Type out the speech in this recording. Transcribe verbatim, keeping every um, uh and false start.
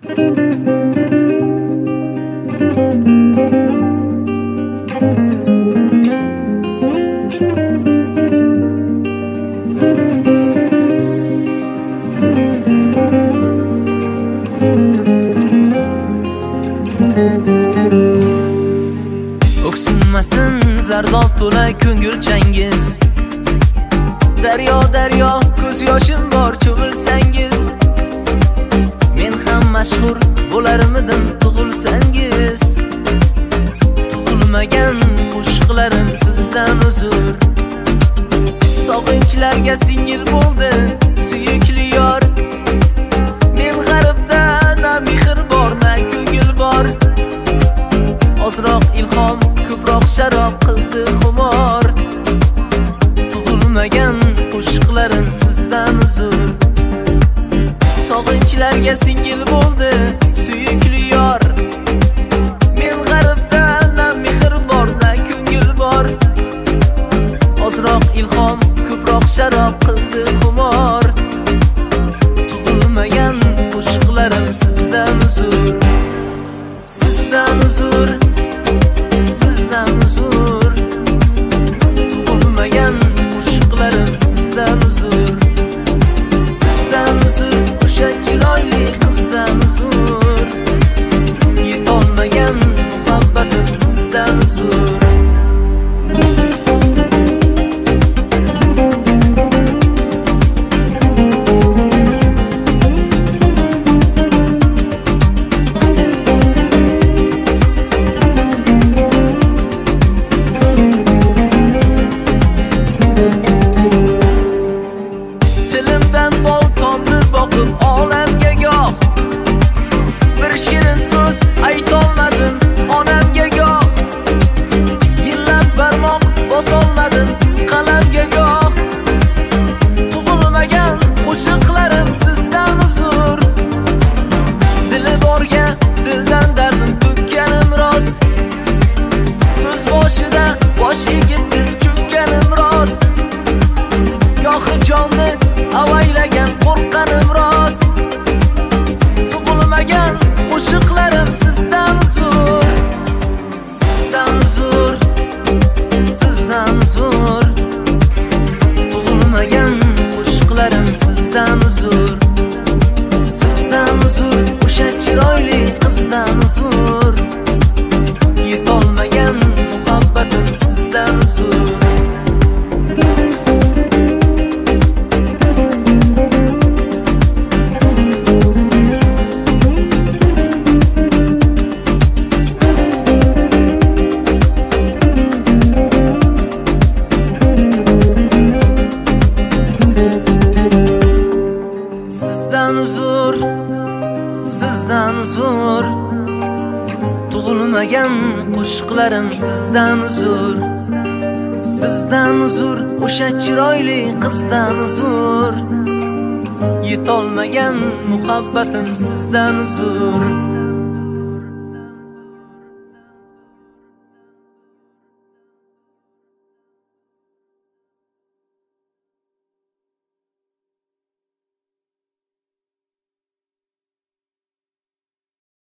O'ksinmasin zardob to'la ko'ngilchangiz. Daryo daryo ko'z yoshim bor cho'milsangiz. Men ham mashhur bo'larmidim tug'ilsangiz. Tug'ilmagan qo'shiqlarim sizdan uzr. Sog'inchlarga singil bo'ldi suyukli yor. Men g'aribda na mehr bor na ko'ngil bor. Ozroq ilhom ko'proq sharob qildi xumor. Tug'ilmagan qo'shiqlarim sizdan uzr. Sog'inchlarga singil bo'ldi suyukli yor. Men g'aribda na mehr bor na ko'ngil bor. Ozroq ilhom ko'proq sharob qildi xumor. Tug'ilmagan qo'shiqlarim sizdan uzr. Sizdan uzr. Sizdan uzr. Tug'ilmagan qo'shiqlarim sizdan uzr. Sizdan uzr. O'sha chiroyli qizdan uzr. Yetolmagan muhabbatim sizdan uzr. Tilimdan bol tomdi boqib olamga goh. Bir shirin so'z aytolmadim onamga goh. Yillab barmoq bosolmadim qalamga goh. Tug'ilmagan qo'shiqlarim sizdan uzr. Dili borga dildan dardim to'kkanim rost. So'z boshida bosh egib tiz cho'kkanim rost. Gohi jonni avaylagan qo'rqqanim rost. Tug'ilmagan qo'shiqlarim sizdan uzr. Sizdan uzr. Sizdan uzr. Tug'ilmagan qo'shiqlarim sizdan uzr. Sizdan uzr. O'sha chiroyli qizdan uzr. Yetolmagan muhabbatim sizdan uzr. Sizdan uzr. Sizdan uzr. Tug'ilmagan qo'shiqlarim sizdan uzr. Sizdan uzr. O'sha chiroyli qizdan uzr. Yetolmagan muhabbatim sizdan uzr.